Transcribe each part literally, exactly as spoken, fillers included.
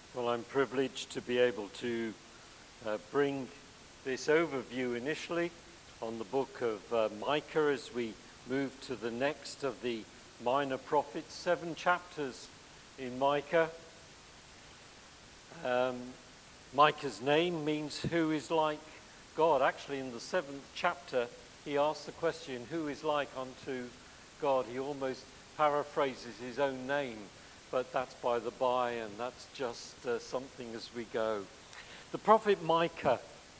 Well, I'm privileged to be able to uh, bring this overview initially on the book of uh, Micah as we move to the next of the minor prophets, seven chapters in Micah. Um, Micah's name means who is like God. Actually, in the seventh chapter, he asks the question, who is like unto God? He almost paraphrases his own name, but that's by the by, and that's just uh, something as we go. The prophet Micah,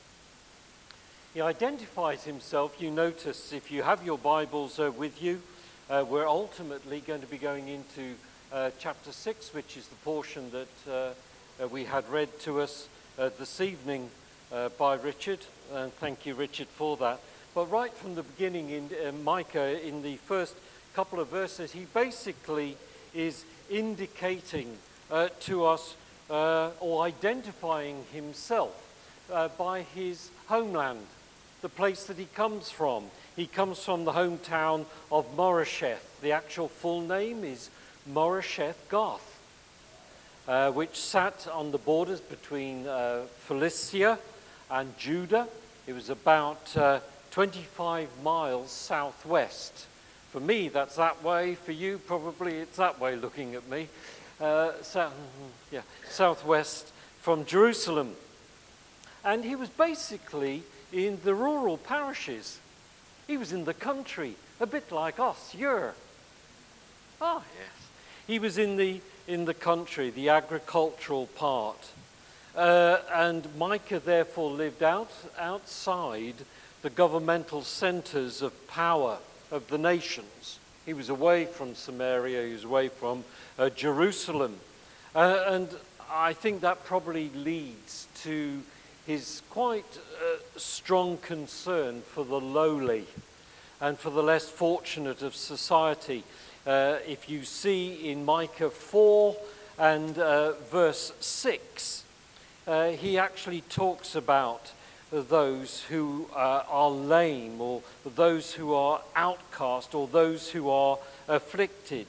he identifies himself. You notice, if you have your Bibles uh, with you, uh, we're ultimately going to be going into uh, chapter six, which is the portion that uh, uh, we had read to us uh, this evening uh, by Richard, and thank you, Richard, for that. But right from the beginning in uh, Micah, in the first couple of verses, he basically is indicating uh, to us uh, or identifying himself uh, by his homeland, the place that he comes from. He comes from the hometown of Moresheth. The actual full name is Moresheth Gath, uh, which sat on the borders between uh, Philistia and Judah. It was about uh, twenty-five miles southwest. For me, that's that way. For you, probably it's that way looking at me. Uh, so, yeah, southwest from Jerusalem. And he was basically in the rural parishes. He was in the country, a bit like us, Ur. Ah, yes. He was in the, in the country, the agricultural part. Uh, and Micah therefore lived out outside the governmental centers of power of the nations. He was away from Samaria, he was away from uh, Jerusalem. Uh, and I think that probably leads to his quite uh, strong concern for the lowly and for the less fortunate of society. Uh, if you see in Micah four and uh, verse six, uh, he actually talks about those who uh, are lame, or those who are outcast, or those who are afflicted.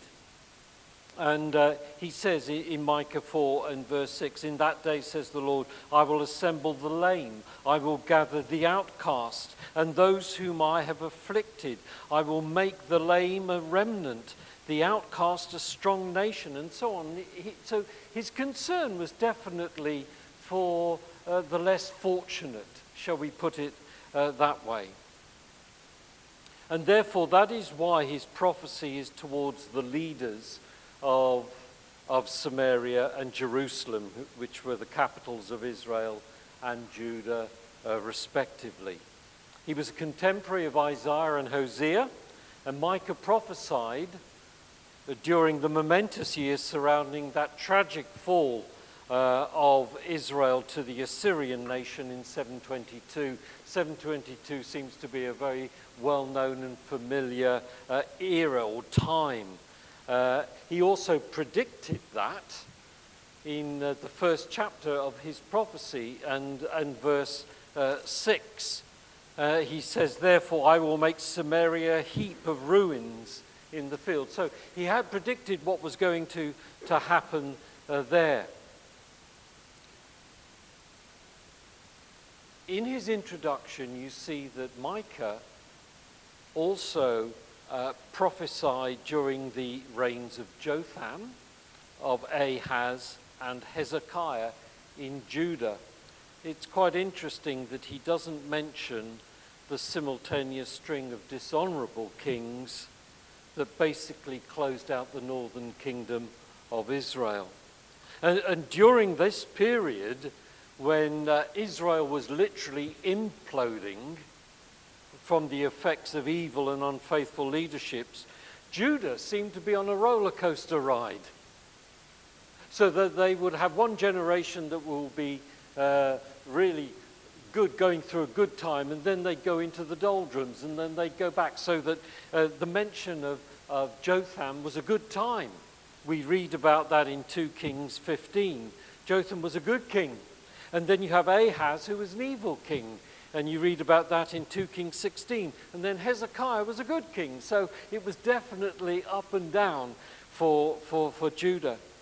And uh, he says in Micah four and verse six, in that day, says the Lord, I will assemble the lame, I will gather the outcast, and those whom I have afflicted. I will make the lame a remnant, the outcast a strong nation, and so on. He, so his concern was definitely for uh, the less fortunate, shall we put it uh, that way. And therefore, that is why his prophecy is towards the leaders of, of Samaria and Jerusalem, which were the capitals of Israel and Judah, uh, respectively. He was a contemporary of Isaiah and Hosea, and Micah prophesied that during the momentous years surrounding that tragic fall Uh, of Israel to the Assyrian nation in seven twenty-two. seven twenty-two seems to be a very well-known and familiar uh, era or time. Uh, he also predicted that in uh, the first chapter of his prophecy and, and verse uh, six. Uh, he says, therefore I will make Samaria a heap of ruins in the field. So he had predicted what was going to, to happen uh, there. In his introduction, you see that Micah also uh, prophesied during the reigns of Jotham, of Ahaz, and Hezekiah in Judah. It's quite interesting that he doesn't mention the simultaneous string of dishonorable kings that basically closed out the northern kingdom of Israel. And, and during this period, when uh, Israel was literally imploding from the effects of evil and unfaithful leaderships, Judah seemed to be on a roller coaster ride. So that they would have one generation that will be uh, really good, going through a good time, and then they go into the doldrums, and then they go back. So that uh, the mention of, of Jotham was a good time. We read about that in two Kings fifteen. Jotham was a good king. And then you have Ahaz, who was an evil king. And you read about that in two Kings sixteen. And then Hezekiah was a good king. So it was definitely up and down for, for, for Judah.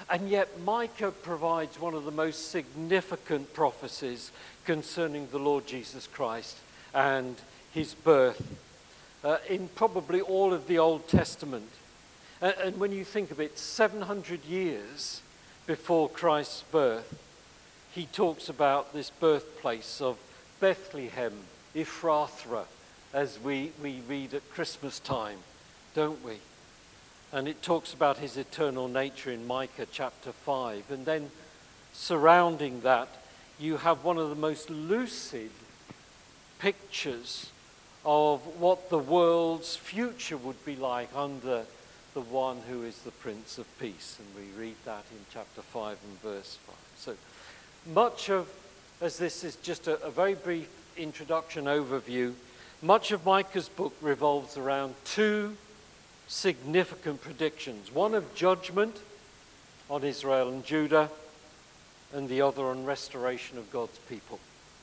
And yet Micah provides one of the most significant prophecies concerning the Lord Jesus Christ and his birth uh, in probably all of the Old Testament. And, and when you think of it, seven hundred years before Christ's birth, he talks about this birthplace of Bethlehem, Ephrathah, as we, we read at Christmas time, don't we? And it talks about his eternal nature in Micah chapter five. And then surrounding that, you have one of the most lucid pictures of what the world's future would be like under the one who is the Prince of Peace. And we read that in chapter five and verse five. So much of, as this is just a, a very brief introduction overview, much of Micah's book revolves around two significant predictions. One of judgment on Israel and Judah, and the other on restoration of God's people.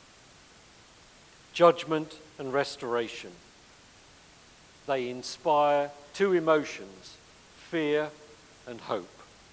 Judgment and restoration. They inspire two emotions, fear and hope.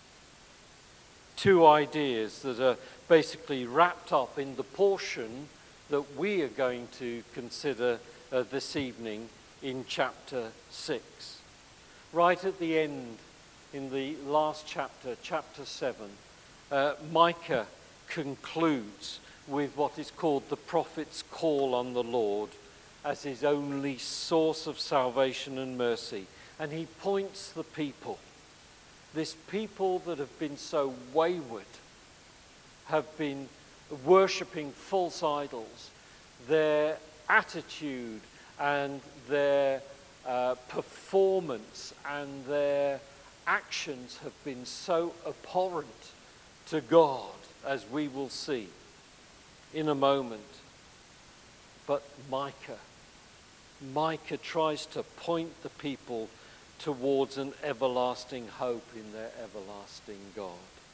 Two ideas that are basically wrapped up in the portion that we are going to consider uh, this evening in chapter six. Right at the end, in the last chapter, chapter seven, uh, Micah concludes with what is called the prophet's call on the Lord as his only source of salvation and mercy. And he points the people, this people that have been so wayward, have been worshipping false idols, their attitude and their uh, performance and their actions have been so abhorrent to God, as we will see in a moment. But Micah, Micah tries to point the people towards an everlasting hope in their everlasting God.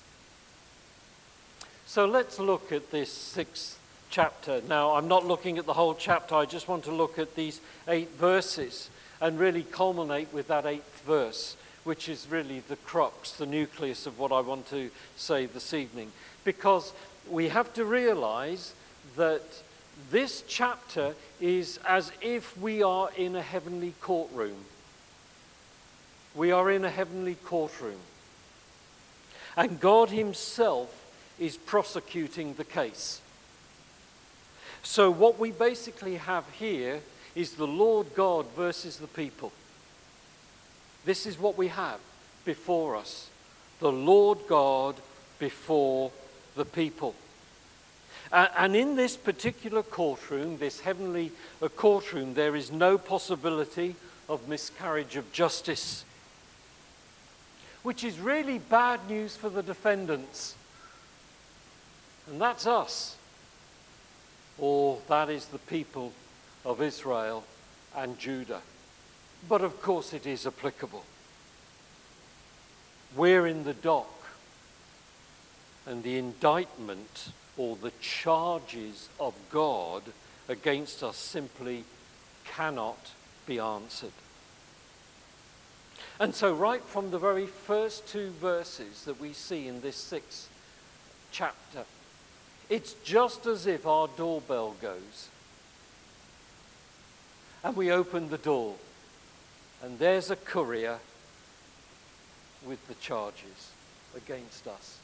So let's look at this sixth chapter. Now, I'm not looking at the whole chapter. I just want to look at these eight verses and really culminate with that eighth verse, which is really the crux, the nucleus of what I want to say this evening. Because we have to realize that this chapter is as if we are in a heavenly courtroom. We are in a heavenly courtroom. And God himself is prosecuting the case. So what we basically have here is the Lord God versus the people. This is what we have before us. The Lord God before the people. Uh, and in this particular courtroom, this heavenly uh, courtroom, there is no possibility of miscarriage of justice. Which is really bad news for the defendants. And that's us. Or that is the people of Israel and Judah. But of course it is applicable. We're in the dock. And the indictment or the charges of God against us simply cannot be answered. And so right from the very first two verses that we see in this sixth chapter, it's just as if our doorbell goes. And we open the door, and there's a courier with the charges against us.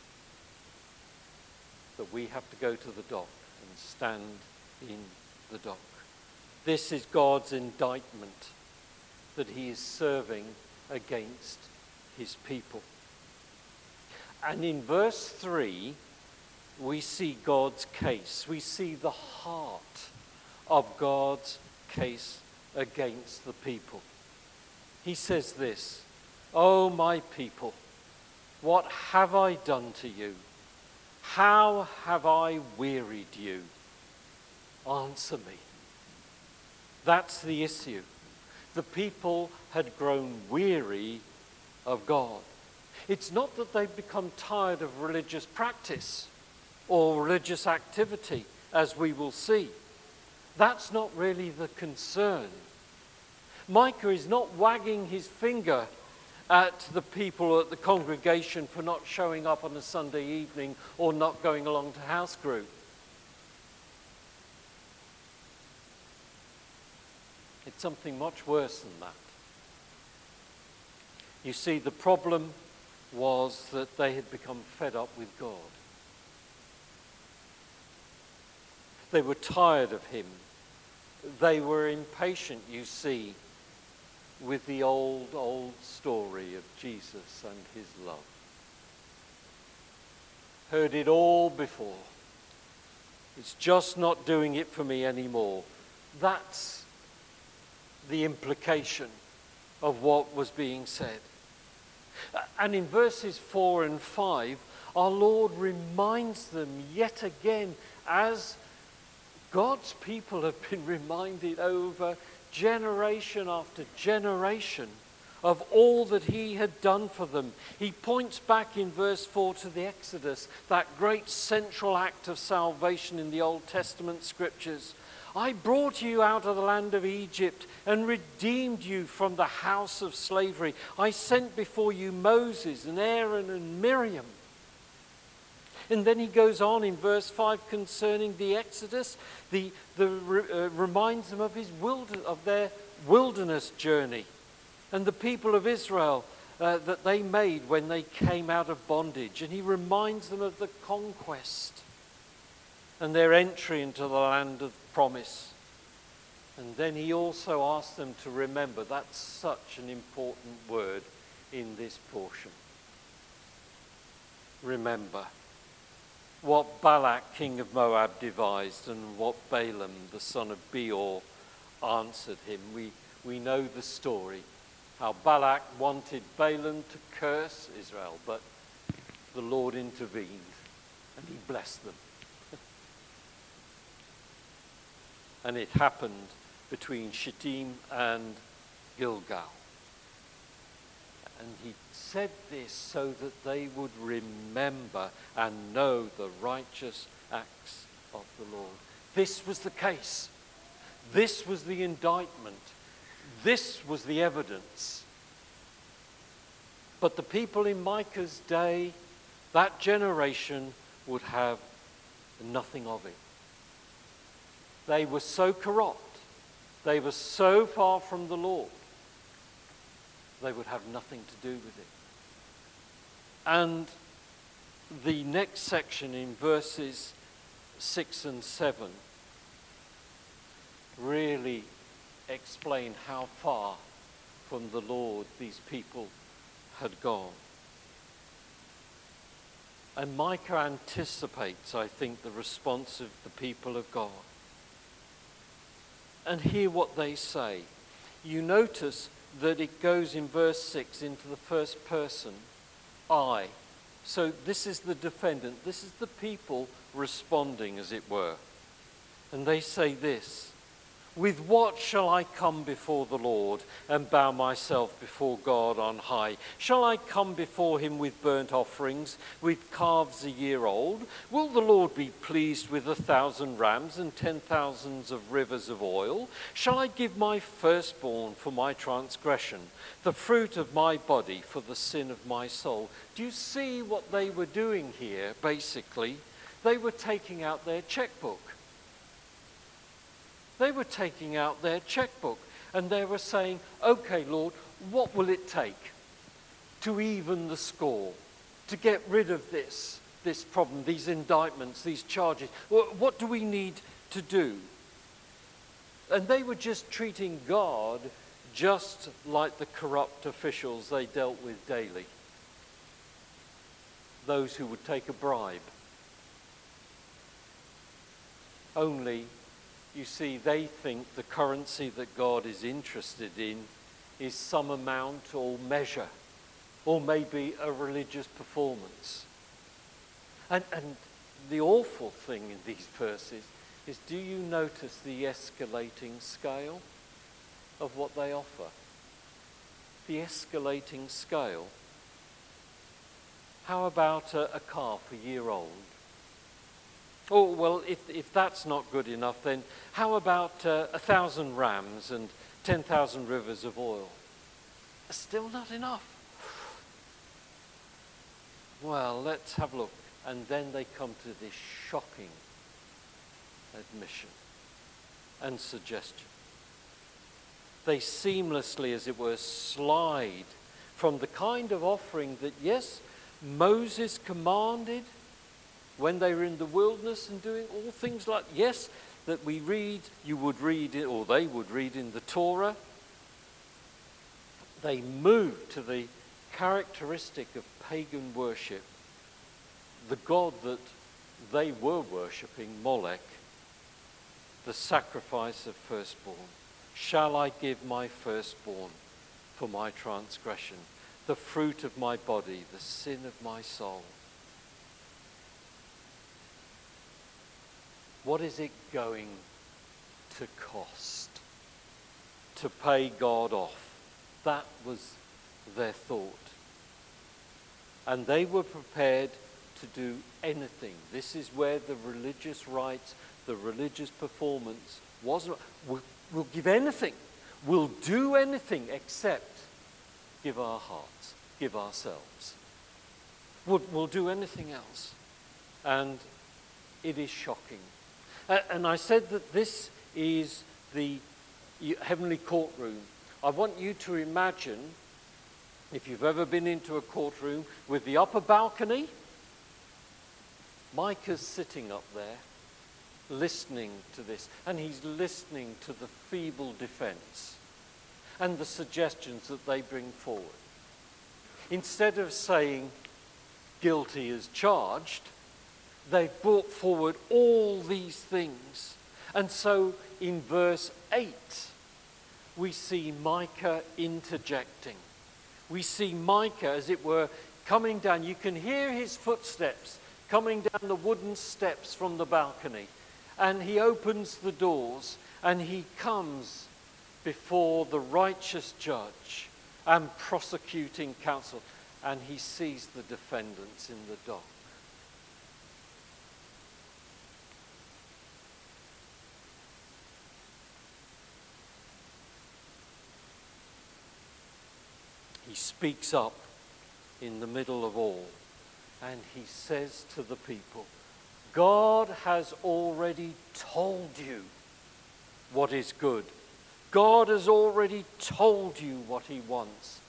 That we have to go to the dock and stand in the dock. This is God's indictment that he is serving against his people. And in verse three, we see God's case. We see the heart of God's case against the people. He says this, "O my people, what have I done to you? How have I wearied you? Answer me." That's the issue. The people had grown weary of God. It's not that they've become tired of religious practice or religious activity, as we will see. That's not really the concern. Micah is not wagging his finger at the people at the congregation for not showing up on a Sunday evening or not going along to house group. It's something much worse than that. You see, the problem was that they had become fed up with God. They were tired of him. They were impatient, you see, with the old, old story of Jesus and his love. Heard it all before. It's just not doing it for me anymore. That's the implication of what was being said. And in verses four and five, our Lord reminds them yet again, as God's people have been reminded over generation after generation of all that he had done for them. He points back in verse four to the Exodus, that great central act of salvation in the Old Testament scriptures. I brought you out of the land of Egypt and redeemed you from the house of slavery. I sent before you Moses and Aaron and Miriam. And then he goes on in verse five concerning the Exodus, the, the uh, reminds them of his wilder, of their wilderness journey and the people of Israel uh, that they made when they came out of bondage. And he reminds them of the conquest and their entry into the land of promise. And then he also asks them to remember, that's such an important word in this portion. Remember what Balak, king of Moab, devised and what Balaam, the son of Beor, answered him. We, we know the story, how Balak wanted Balaam to curse Israel, but the Lord intervened and he blessed them. And it happened between Shittim and Gilgal. And he said this so that they would remember and know the righteous acts of the Lord. This was the case. This was the indictment. This was the evidence. But the people in Micah's day, that generation, would have nothing of it. They were so corrupt. They were so far from the Lord. They would have nothing to do with it. And the next section in verses six and seven really explain how far from the Lord these people had gone. And Micah anticipates, I think, the response of the people of God. And hear what they say. You notice that it goes in verse six into the first person, I. So this is the defendant. This is the people responding, as it were. And they say this: with what shall I come before the Lord and bow myself before God on high? Shall I come before him with burnt offerings, with calves a year old? Will the Lord be pleased with a thousand rams and ten thousands of rivers of oil? Shall I give my firstborn for my transgression, the fruit of my body for the sin of my soul? Do you see what they were doing here, basically? They were taking out their checkbook. They were taking out their checkbook and they were saying, okay, Lord, what will it take to even the score, to get rid of this, this problem, these indictments, these charges? What do we need to do? And they were just treating God just like the corrupt officials they dealt with daily. Those who would take a bribe. Only, you see, they think the currency that God is interested in is some amount or measure, or maybe a religious performance. And, and the awful thing in these verses is, do you notice the escalating scale of what they offer? The escalating scale. How about a, a calf a year old? Oh, well, if, if that's not good enough, then how about uh, a thousand rams and ten thousand rivers of oil? Still not enough. Well, let's have a look. And then they come to this shocking admission and suggestion. They seamlessly, as it were, slide from the kind of offering that, yes, Moses commanded when they were in the wilderness and doing all things like, yes, that we read, you would read it, or they would read in the Torah. They move to the characteristic of pagan worship, the god that they were worshipping, Molech, the sacrifice of firstborn. Shall I give my firstborn for my transgression, the fruit of my body, the sin of my soul? What is it going to cost to pay God off? That was their thought. And they were prepared to do anything. This is where the religious rites, the religious performance wasn't. We'll, we'll give anything. We'll do anything except give our hearts, give ourselves. We'll, we'll do anything else. And it is shocking. Uh, and I said that this is the heavenly courtroom. I want you to imagine, if you've ever been into a courtroom with the upper balcony, Micah's sitting up there, listening to this, and he's listening to the feeble defense and the suggestions that they bring forward. Instead of saying, guilty as charged, they've brought forward all these things. And so in verse eight, we see Micah interjecting. We see Micah, as it were, coming down. You can hear his footsteps coming down the wooden steps from the balcony. And he opens the doors and he comes before the righteous judge and prosecuting counsel. And he sees the defendants in the dock. He speaks up in the middle of all, and he says to the people, God has already told you what is good. God has already told you what he wants.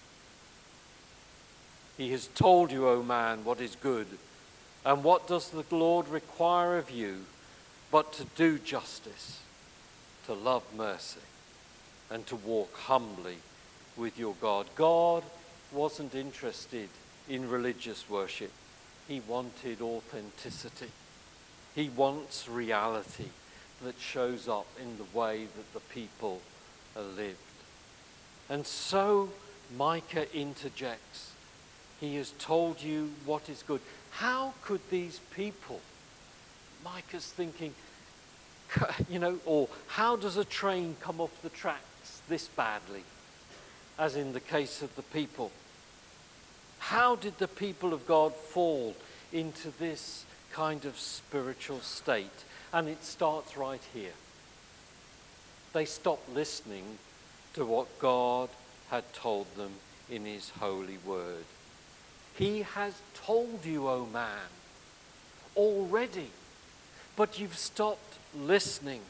He has told you, O man, what is good. And what does the Lord require of you but to do justice, to love mercy, and to walk humbly with your God? God wasn't interested in religious worship. He wanted authenticity. He wants reality that shows up in the way that the people are lived. And so Micah interjects. He has told you what is good. How could these people, Micah's thinking, you know, or how does a train come off the tracks this badly? As in the case of the people. How did the people of God fall into this kind of spiritual state? And it starts right here. They stopped listening to what God had told them in his holy word. He has told you, O man, already, but you've stopped listening.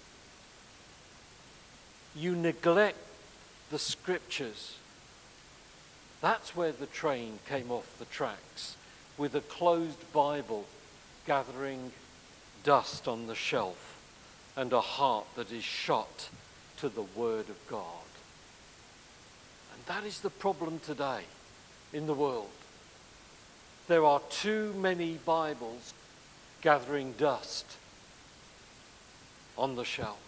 You neglect the scriptures. That's where the train came off the tracks, with a closed Bible gathering dust on the shelf and a heart that is shut to the word of God. And that is the problem today in the world. There are too many Bibles gathering dust on the shelf.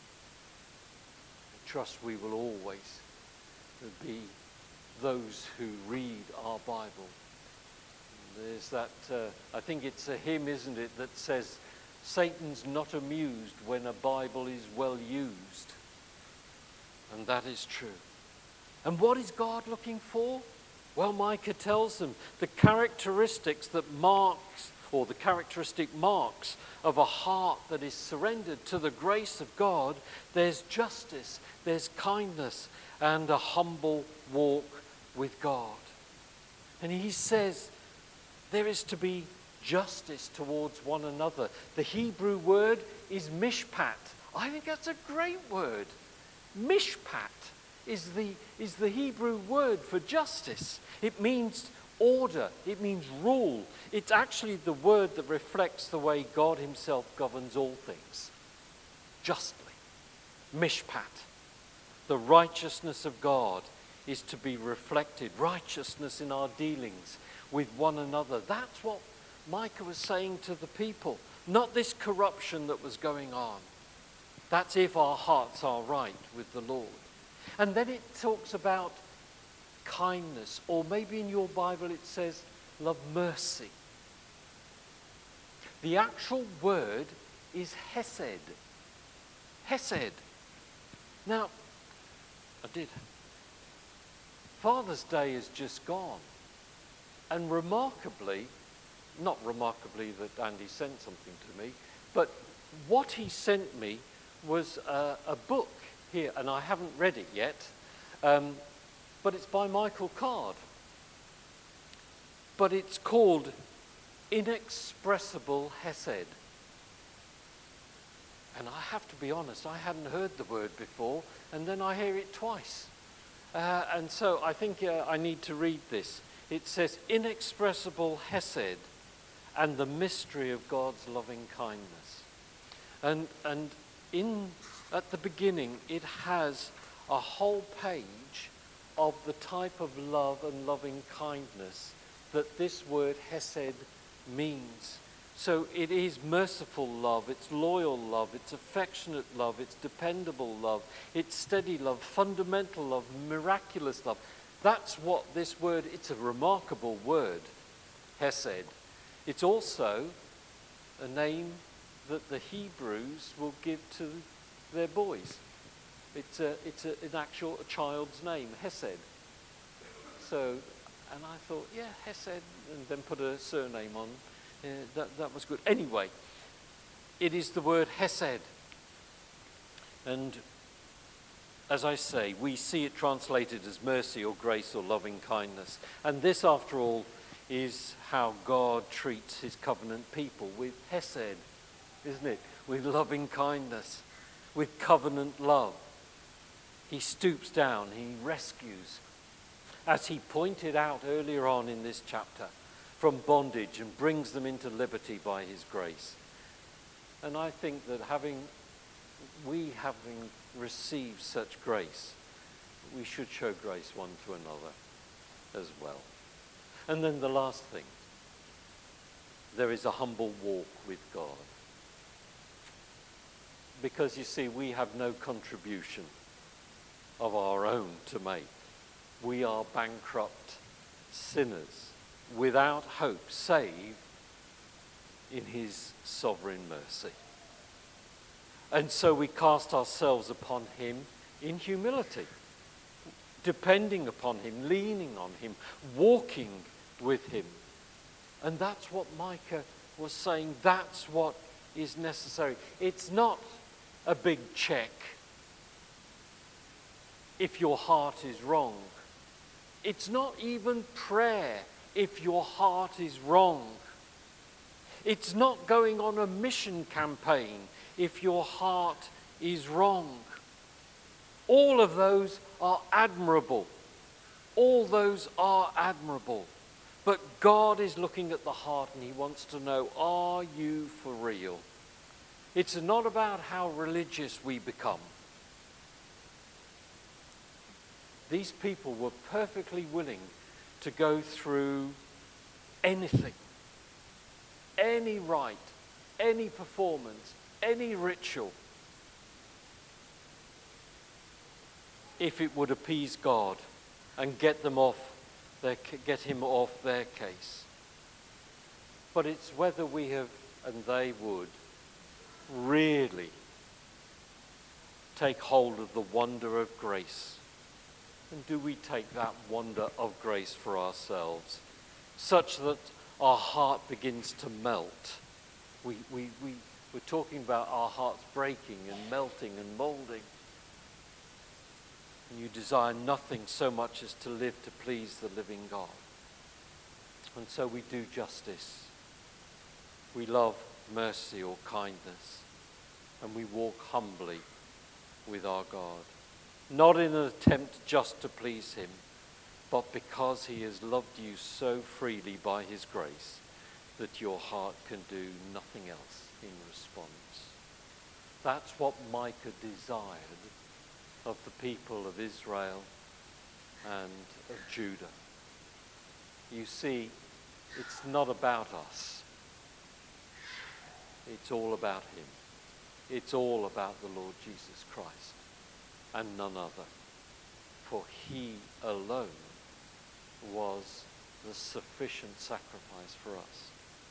I trust we will always be those who read our Bible. There's that, uh, I think it's a hymn, isn't it, that says, Satan's not amused when a Bible is well used. And that is true. And what is God looking for? Well, Micah tells them the characteristics that marks, or the characteristic marks of a heart that is surrendered to the grace of God. There's justice, there's kindness, and a humble walk with God. And he says, There is to be justice towards one another. The Hebrew word is mishpat. I think that's a great word. Mishpat is the, is the Hebrew word for justice. It means order. It means rule. It's actually the word that reflects the way God himself governs all things. Justly. Mishpat. The righteousness of God is to be reflected. Righteousness in our dealings with one another. That's what Micah was saying to the people. Not this corruption that was going on. That's if our hearts are right with the Lord. And then it talks about kindness, or maybe in your Bible it says love mercy. The actual word is hesed. Hesed. Now, I did. Father's Day is just gone. And remarkably, not remarkably that Andy sent something to me, but what he sent me was a, a book here, and I haven't read it yet, um, but it's by Michael Card. But it's called Inexpressible Hesed. And I have to be honest, I hadn't heard the word before, and then I hear it twice. Uh, and so I think uh, I need to read this. It says, inexpressible Hesed and the mystery of God's loving kindness. And, and in at the beginning, it has a whole page of the type of love and loving kindness that this word Hesed means. So it is merciful love, it's loyal love, it's affectionate love, it's dependable love, it's steady love, fundamental love, miraculous love. That's what this word, it's a remarkable word, Hesed. It's also a name that the Hebrews will give to their boys. It's, a, it's a, an actual a child's name, Hesed. So, and I thought, yeah, Hesed, and then put a surname on. Uh, that, that was good. Anyway, it is the word Hesed. And as I say, we see it translated as mercy or grace or loving kindness. And this, after all, is how God treats his covenant people, with Hesed, isn't it? With loving kindness, with covenant love. He stoops down, he rescues, as he pointed out earlier on in this chapter, from bondage and brings them into liberty by his grace. And I think that having, we having received such grace, we should show grace one to another as well. And then the last thing, there is a humble walk with God. Because you see, we have no contribution of our own to make. We are bankrupt sinners without hope, save in his sovereign mercy. And so we cast ourselves upon him in humility, depending upon him, leaning on him, walking with him. And that's what Micah was saying. That's what is necessary. It's not a big check if your heart is wrong. It's not even prayer if your heart is wrong. It's not going on a mission campaign if your heart is wrong. All of those are admirable. All those are admirable. But God is looking at the heart and he wants to know, are you for real? It's not about how religious we become. These people were perfectly willing to go through anything, any rite, any performance, any ritual, if it would appease God and get them off their, get him off their case. But it's whether we have, and they would, really take hold of the wonder of grace. And do we take that wonder of grace for ourselves, such that our heart begins to melt? We, we, we, we're talking about our hearts breaking and melting and molding. And you desire nothing so much as to live to please the living God. And so we do justice. We love mercy or kindness. And we walk humbly with our God. Not in an attempt just to please him, but because he has loved you so freely by his grace that your heart can do nothing else in response. That's what Micah desired of the people of Israel and of Judah. You see, it's not about us. It's all about him. It's all about the Lord Jesus Christ and none other. For he alone was the sufficient sacrifice for us.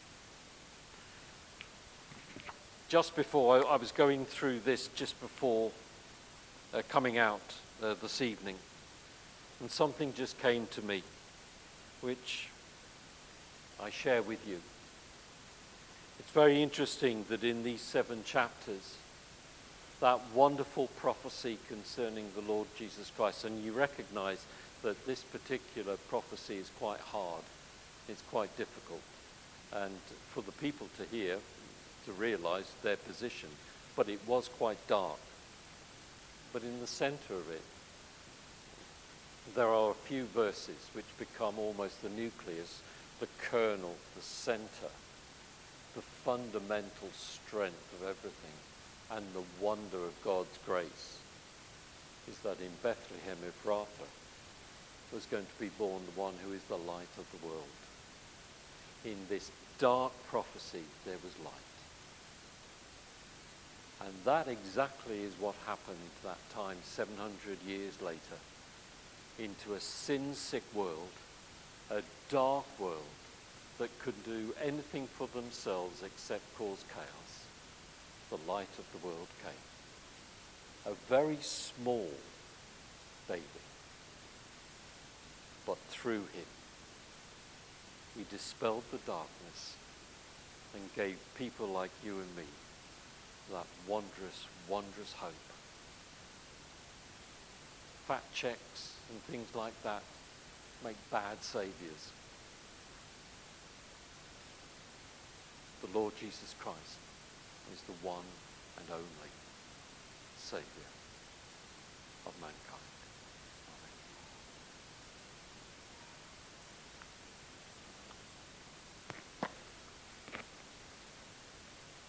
Just before, I, I was going through this just before uh, coming out uh, this evening, and something just came to me, which I share with you. It's very interesting that in these seven chapters, that wonderful prophecy concerning the Lord Jesus Christ, and you recognize that this particular prophecy is quite hard, it's quite difficult, and for the people to hear, to realize their position, but it was quite dark. But in the center of it, there are a few verses which become almost the nucleus, the kernel, the center, the fundamental strength of everything, and the wonder of God's grace is that in Bethlehem Ephrathah was going to be born the one who is the light of the world. In this dark prophecy, there was light. And that exactly is what happened that time, seven hundred years later, into a sin-sick world, a dark world that could do anything for themselves except cause chaos. The light of the world came. A very small baby. But through him, he dispelled the darkness and gave people like you and me that wondrous, wondrous hope. Fat checks and things like that make bad saviors. The Lord Jesus Christ is the one and only Savior of mankind.